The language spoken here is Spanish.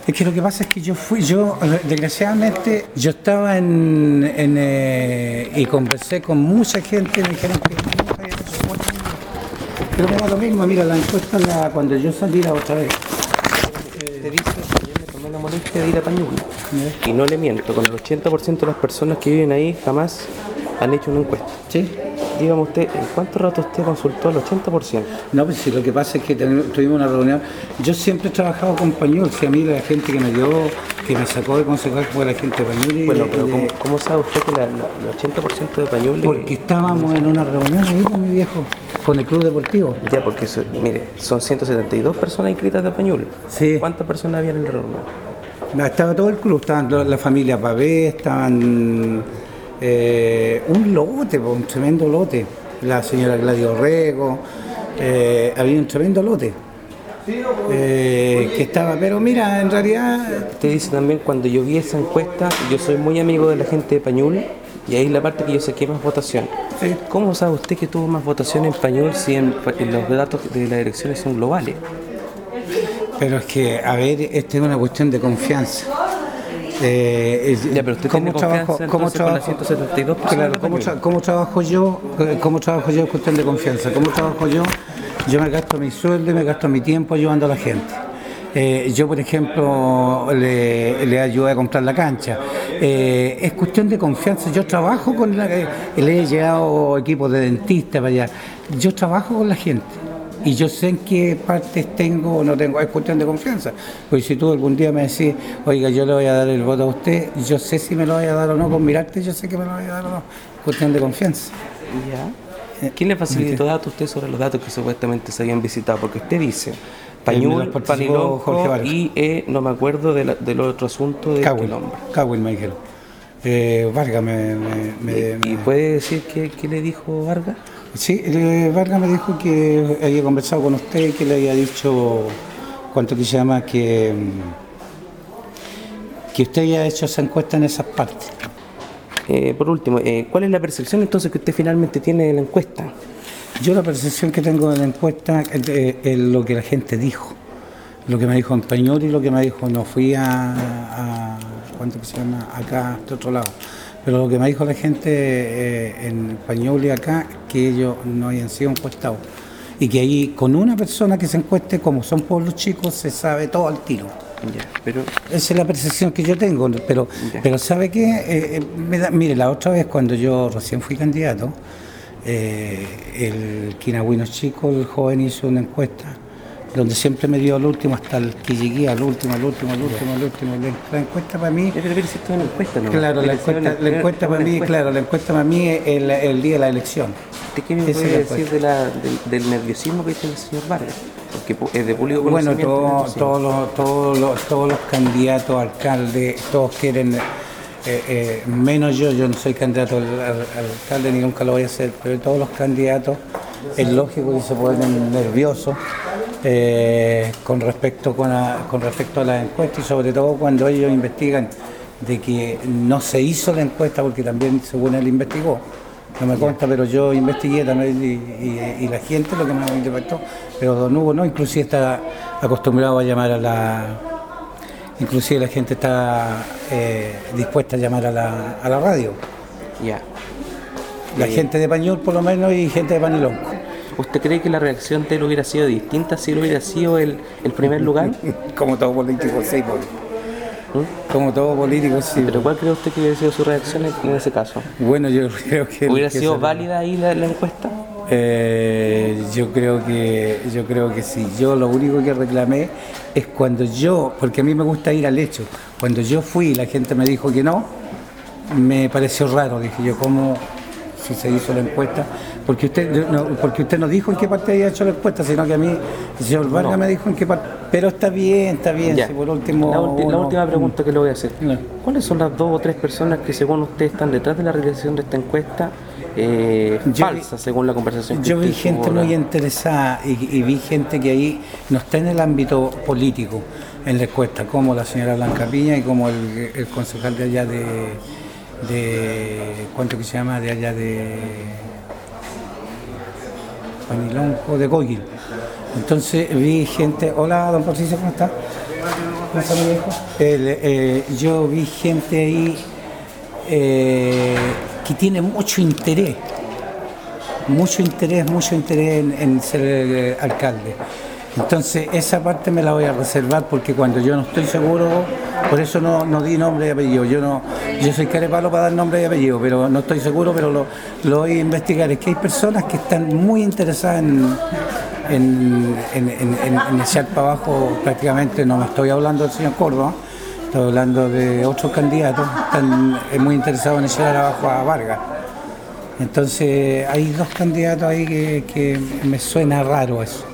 Es que lo que pasa es que desgraciadamente, yo estaba y conversé con mucha gente y me dijeron que no había hecho mucho. Pero me da lo mismo, mira, la encuesta, cuando yo salí la otra vez, te dice que yo me tomé la molestia de ir a Pañuelo. Y no le miento, con el 80% de las personas que viven ahí jamás han hecho una encuesta. ¿sí? Dígame usted, ¿en cuánto rato usted consultó al 80%? No, pues sí, lo que pasa es que tuvimos una reunión. Yo siempre he trabajado con Pañol, si a mí la gente que me sacó de concejal fue la gente de Pañol. Bueno, pero ¿cómo sabe usted que el 80% de Pañol? Porque estábamos en una reunión ahí con mi viejo, con el club deportivo. Ya, porque mire, son 172 personas inscritas de Pañol. Sí. ¿Cuántas personas habían en la reunión? Estaba todo el club, estaban la familia Pavé, estaban un lote, un tremendo lote. La señora Gladio Rego, había un tremendo lote que estaba, pero mira, en realidad... Usted dice también, cuando yo vi esa encuesta, yo soy muy amigo de la gente de Pañol, y ahí es la parte que yo saqué más votación. Sí. ¿Cómo sabe usted que tuvo más votación en Pañol si en los datos de las elecciones son globales? Pero es que, a ver, esta es una cuestión de confianza. Ya, pero usted tiene confianza con las 172 personas. Claro, ¿cómo trabajo yo? ¿Cómo trabajo yo? Es cuestión de confianza. ¿Cómo trabajo yo? Yo me gasto mi sueldo y me gasto mi tiempo ayudando a la gente. Yo, por ejemplo, le ayudé a comprar la cancha. Es cuestión de confianza. Yo trabajo le he llevado equipos de dentistas para allá. Yo trabajo con la gente. Y yo sé en qué partes tengo o no tengo, es cuestión de confianza. Porque si tú algún día me decís, oiga, yo le voy a dar el voto a usted, yo sé si me lo voy a dar o no, con mirarte yo sé que me lo voy a dar o no. Es cuestión de confianza. Ya. ¿Quién le facilitó datos a usted sobre los datos que supuestamente se habían visitado? Porque usted dice, Pañol, Panilonco y no me acuerdo del otro asunto de Cawil, nombre. Cawil me dijeron. Vargas ¿Y puede decir qué le dijo Vargas? Sí, Vargas me dijo que había conversado con usted, que le había dicho, ¿cuánto que se llama? Que usted había hecho esa encuesta en esas partes. Por último, ¿cuál es la percepción entonces que usted finalmente tiene de la encuesta? Yo la percepción que tengo de la encuesta es lo que la gente dijo, lo que me dijo en Pañol y lo que me dijo, no fui ¿cuánto que se llama? Acá, a otro lado. Pero lo que me dijo la gente en Pañol y acá, que ellos no habían sido encuestados. Y que ahí, con una persona que se encueste, como son pueblos chicos, se sabe todo al tiro. Ya, pero... Esa es la percepción que yo tengo. Pero ¿sabe qué? Mire, la otra vez, cuando yo recién fui candidato, el Quinagüino Chico, el joven, hizo una encuesta donde siempre me dio al último hasta el que llegué al último. La encuesta para mí... Una encuesta, ¿no? Claro, la encuesta para mí es el día de la elección. ¿Usted qué me puede decir del nerviosismo que tiene el señor Vargas? Porque es de público conocimiento. Bueno, todos los candidatos a alcalde, todos quieren... menos yo no soy candidato al alcalde ni nunca lo voy a hacer, pero todos los candidatos es lógico que se ponen nerviosos con respecto a la encuesta y sobre todo cuando ellos investigan de que no se hizo la encuesta porque también según él investigó, no me consta, pero yo investigué también y la gente lo que me impactó, pero don Hugo no, inclusive está acostumbrado a llamar inclusive la gente está dispuesta a llamar a la radio. Ya. La gente de Pañol por lo menos y gente de Panilonco. ¿Usted cree que la reacción de él hubiera sido distinta si él hubiera sido el primer lugar? Como todo político, sí. Como todo político, sí. ¿Pero cuál cree usted que hubiera sido su reacción en ese caso? Bueno, yo creo que... ¿Hubiera sido válida ahí la encuesta? Yo creo que sí. Yo lo único que reclamé es porque a mí me gusta ir al hecho. Cuando yo fui y la gente me dijo que no, me pareció raro. Dije yo, ¿cómo si se hizo la encuesta? Porque usted no dijo en qué parte había hecho la encuesta, sino que a mí, el señor Vargas me dijo en qué parte. Pero está bien. Si por último, la última pregunta que le voy a hacer. No. ¿Cuáles son las 2 o 3 personas que según usted están detrás de la realización de esta encuesta? Falsa, según la conversación que yo vi gente muy interesada y vi gente que ahí no está en el ámbito político en la encuesta, como la señora Blanca Piña y como el concejal de allá ¿cuánto que se llama? De allá de Panilonco, de Coquil. Entonces vi gente, hola don Patricio, ¿cómo está? Yo vi gente ahí que tiene mucho interés en ser alcalde. Entonces esa parte me la voy a reservar porque cuando yo no estoy seguro, por eso no di nombre y apellido. Yo soy carepalo para dar nombre y apellido, pero no estoy seguro, pero lo voy a investigar. Es que hay personas que están muy interesadas en echar para abajo prácticamente, no me estoy hablando del señor Córdoba, estoy hablando de otros candidatos, están muy interesados en echar abajo a Vargas. Entonces hay dos candidatos ahí que me suena raro eso.